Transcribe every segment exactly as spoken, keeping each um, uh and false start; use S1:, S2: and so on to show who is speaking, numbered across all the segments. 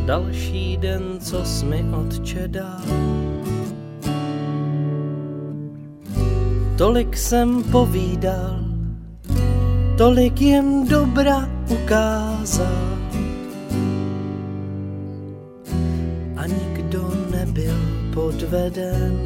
S1: další den, co jsi mi Otče dal. Tolik jsem povídal, tolik jim dobra ukázal a nikdo nebyl podveden.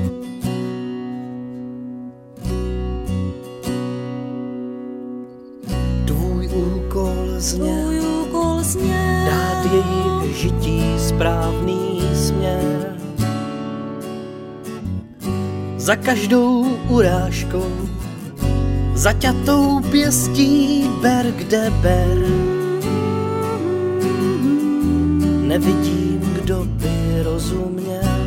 S1: Tvůj úkol zněl,
S2: úkol zněl
S1: dát jejich žití správný směr. Za každou urážkou, zaťatou pěstí ber kde ber. Nevidím, kdo by rozuměl.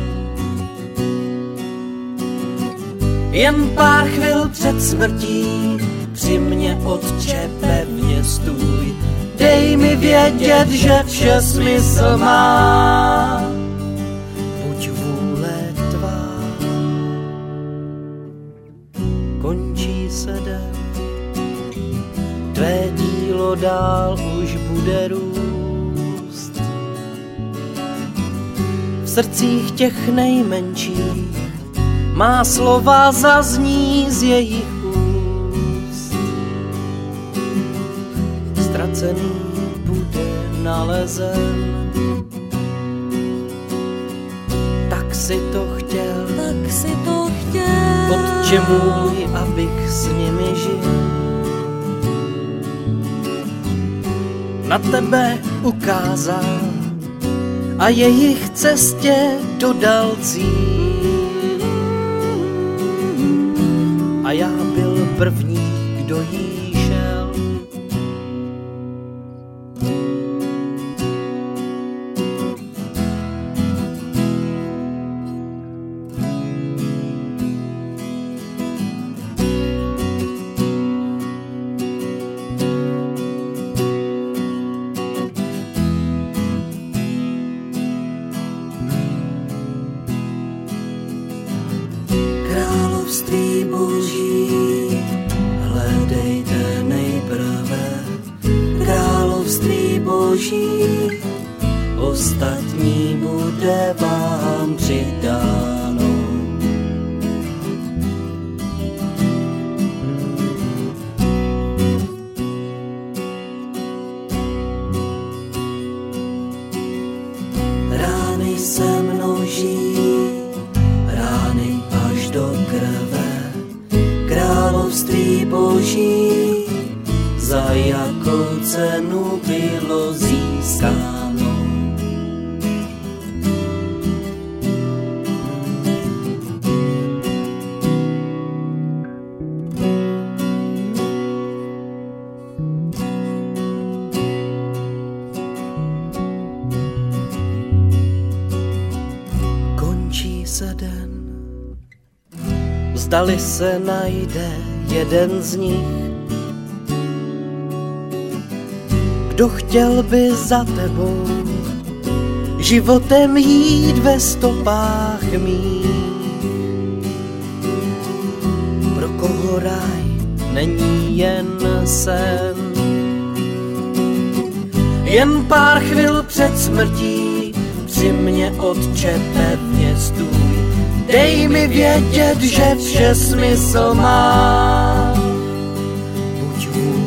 S1: Jen pár chvil před smrtí při mě, Otče, pevně stůj. Dej mi vědět, že vše smysl má. Buď vůle tvá. Končí se den, tvé dílo dál už bude růst. V srdcích těch nejmenších má slova zazní z jejich úst. Ztracený bude nalezen. Tak si to chtěl,
S2: tak si to chtěl,
S1: Otče můj, abych s nimi žil. Na tebe ukázal a jejich cestě dodal cíl. A já byl první, kdo jí šel.
S2: Království Boží hledejte nejprve. Království Boží, ostatní bude vám přidáno. Rány se množí, rány až do krve. Království Boží, za jakou cenu bylo získáno.
S1: Končí se den, zdali se najde jeden z nich, kdo chtěl by za tebou životem jít ve stopách mých. Pro koho ráj není jen sen, jen pár chvil před smrtí při mě, Otče, pevně stůj. Dej mi vědět, že vše smysl má. Buď vůle